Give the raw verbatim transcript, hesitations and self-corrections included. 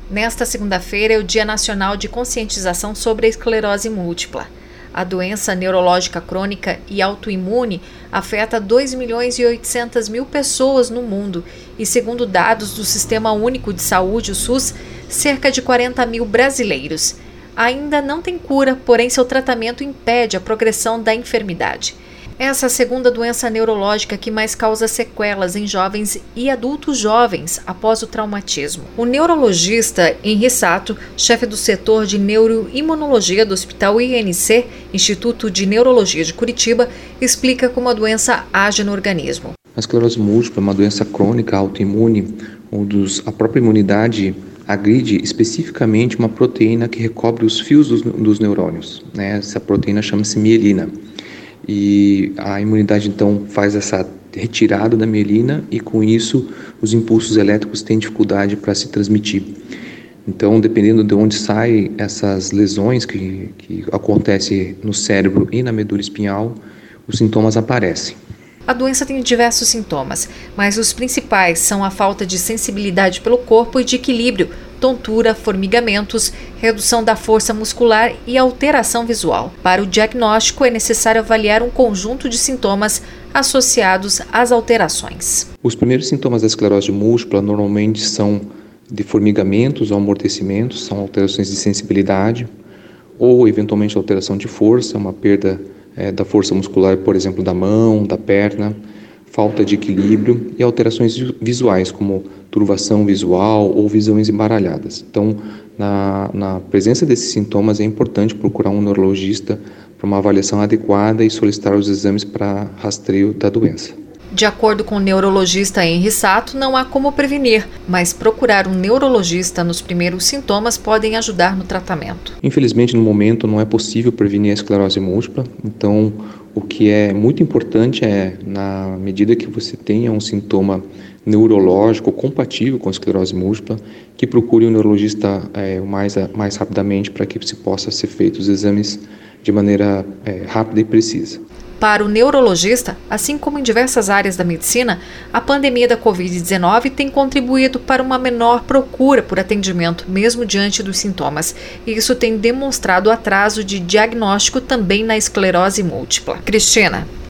Nesta segunda-feira é o Dia Nacional de Conscientização sobre a Esclerose Múltipla. A doença neurológica crônica e autoimune afeta dois milhões e oitocentas mil pessoas no mundo e, segundo dados do Sistema Único de Saúde, o SUS, cerca de quarenta mil brasileiros. Ainda não tem cura, porém seu tratamento impede a progressão da enfermidade. Essa é a segunda doença neurológica que mais causa sequelas em jovens e adultos jovens após o traumatismo. O neurologista Henri Sato, chefe do setor de neuroimunologia do Hospital I N C, Instituto de Neurologia de Curitiba, explica como a doença age no organismo. A esclerose múltipla é uma doença crônica autoimune, onde a própria imunidade agride especificamente uma proteína que recobre os fios dos, dos neurônios, né? Essa proteína chama-se mielina. E a imunidade, então, faz essa retirada da mielina e, com isso, os impulsos elétricos têm dificuldade para se transmitir. Então, dependendo de onde saem essas lesões que, que acontecem no cérebro e na medula espinhal, os sintomas aparecem. A doença tem diversos sintomas, mas os principais são a falta de sensibilidade pelo corpo e de equilíbrio, tontura, formigamentos, redução da força muscular e alteração visual. Para o diagnóstico, é necessário avaliar um conjunto de sintomas associados às alterações. Os primeiros sintomas da esclerose múltipla normalmente são de formigamentos ou amortecimentos, são alterações de sensibilidade ou, eventualmente, alteração de força, uma perda é, da força muscular, por exemplo, da mão, da perna, falta de equilíbrio e alterações visuais, como turvação visual ou visões embaralhadas. Então, na, na presença desses sintomas, é importante procurar um neurologista para uma avaliação adequada e solicitar os exames para rastreio da doença. De acordo com o neurologista Henri Sato, não há como prevenir, mas procurar um neurologista nos primeiros sintomas podem ajudar no tratamento. Infelizmente, no momento, não é possível prevenir a esclerose múltipla, então o que é muito importante é, na medida que você tenha um sintoma neurológico compatível com a esclerose múltipla, que procure um neurologista é, mais, mais rapidamente para que se possa ser feitos os exames de maneira é, rápida e precisa. Para o neurologista, assim como em diversas áreas da medicina, a pandemia da covid dezenove tem contribuído para uma menor procura por atendimento, mesmo diante dos sintomas. E isso tem demonstrado atraso de diagnóstico também na esclerose múltipla. Cristina.